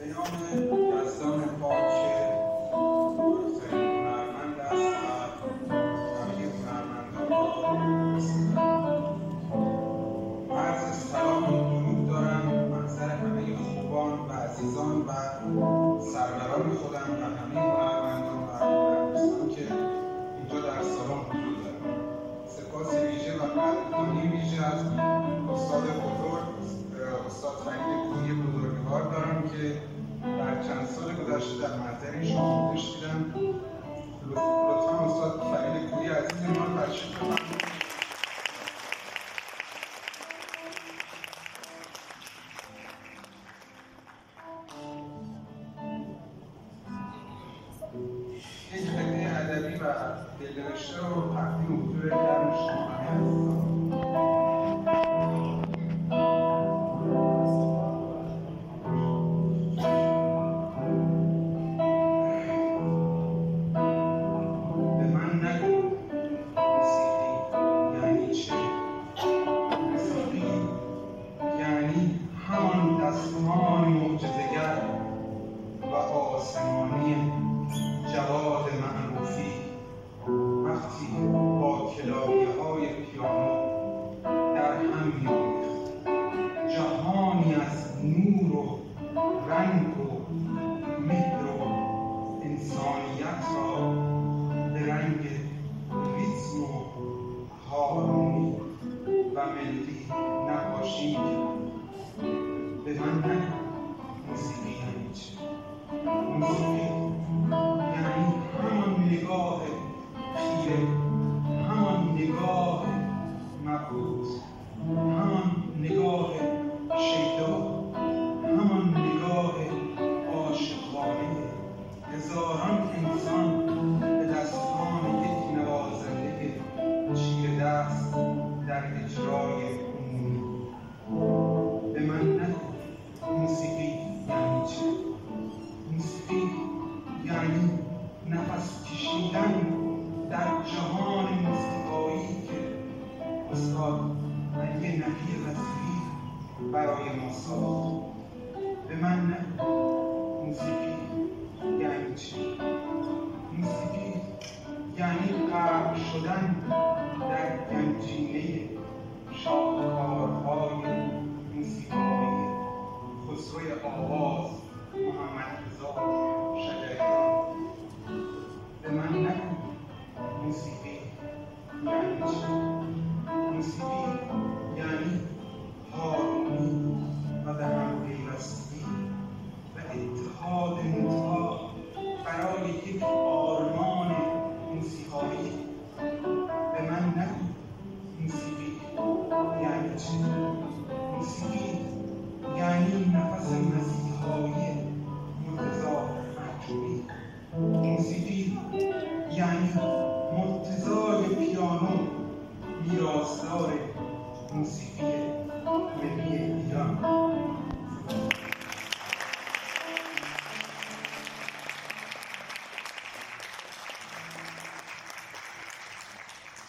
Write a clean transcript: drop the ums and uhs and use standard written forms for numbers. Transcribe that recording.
نام یزدان پاک بزرگترین هنرمند است و همه هنرمندان را بسیارم. عرض سلام و درود دارم محضر همه خوبان و عزیزان و سروران خودم و همه هنرمندان و هنرمندان که اینجا در سالن حضور دارم. سپاس ویژه و قدردانی ویژه از استاد بزرگ استاد فرید کویی بزرگوار دارم که در چند سال گذشته در محضر این آموزش دیدم. لطفا استاد فرید کویی عزیز ما تشریف بفرمایید. یک قطعه ادبی و دلنوشته رو تقدیم حضور گرم شما همه عزیزان. دستمان معجزه‌گر و آسمانی جواد معروفی وقتی با کلاری‌های پیانو در هم می‌آمیخت جهانی از نور و رنگ و مهر و انسانیت را به رنگ ریتم و هارمونی و ملودی نقاشی می‌کرد. به من نگو موسیقی یعنی چه؟ موسیقی یعنی همان نگاه خیره، همان نگاه مبهوت، همان نگاه شیدا، همان نگاه عاشقانه هزاران انسان به دستان یک نوازنده چیره دست در اجرای عمومی. به من نگو موسیقی یعنی چه؟ موسیقی یعنی نفس کشیدن در جهان موسیقایی که استاد علی نقی رضوی برای ما ساخت. به من نگو موسیقی یعنی چه؟ موسیقی یعنی غرق شدن در گنجینه شاهکارهای موسیقایی خسروی آواز محمد رضا شجریان. به من نگو موسیقی یعنی چه؟ موسیقی یعنی هارمونی و به هم پیوستگی و اتحاد نوت‌ها برای یک آرمان موسیقایی. به من نگو موسیقی یعنی چه؟ موسیقی یعنی نفس مسیحایی مرتضی محجوبی. موسیقی یعنی مرتضای پیانو میراثدار موسیقی